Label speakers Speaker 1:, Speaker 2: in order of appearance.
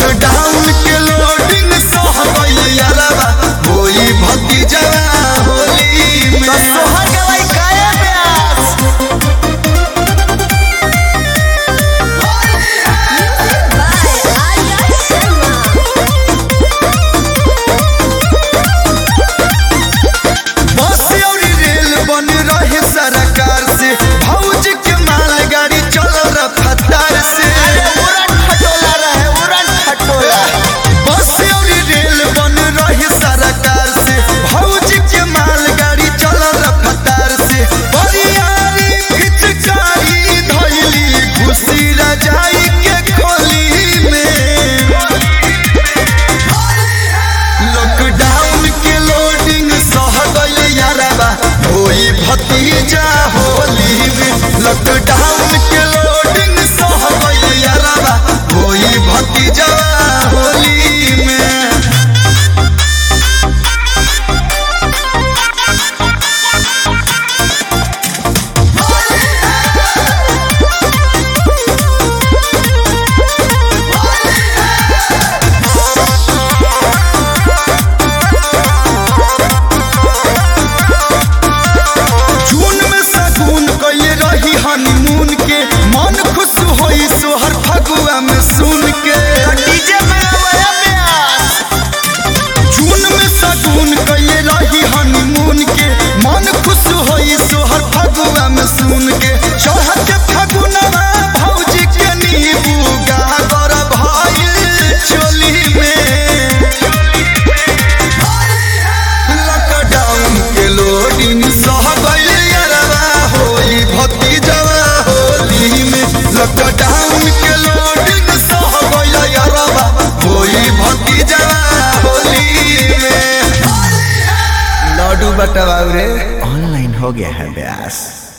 Speaker 1: Lockdown के loading सह गइल यारबा होई भतीजा होली में
Speaker 2: सोहर गवाई काया प्यास
Speaker 1: बस और रेल बन रहे सरकार से भौजी के मालगाड़ी चल रफ्तार से
Speaker 2: उड़न खटोला रहे उड़न खटोला
Speaker 1: बस और रेल बन रहे सरकार से भौजी के मालगाड़ी चल रफ्तार से बरियारी पिचकारी धइली घुसी रजाई के खोली में लॉकडाउन के लोडिंग सह गइल यारबा होई भतीजा होली में लॉकडाउन के लोडिंग सह गइल यारबा होई भतीजा होली में जून में सगुन कइले रही हनीमून के मन खुश होई सोहर फगुआ में सुन के
Speaker 2: डीजे में आया प्यास
Speaker 1: जून में सगुन कइले रही हनीमून के मन खुश होई सोहर फगुआ में सुन के चढ़ के फगुनवा भौजी के नींबू गागर भइल चोली में लॉकडाउन के लोडिंग सह गइल यारबा होई भतीजवा होली में लॉकडाउन के लोडिंग सह गइल यारबा होई भतीजवा होली में
Speaker 2: लड्डू बटवाऊ रे
Speaker 3: ऑनलाइन हो गया है ब्यास।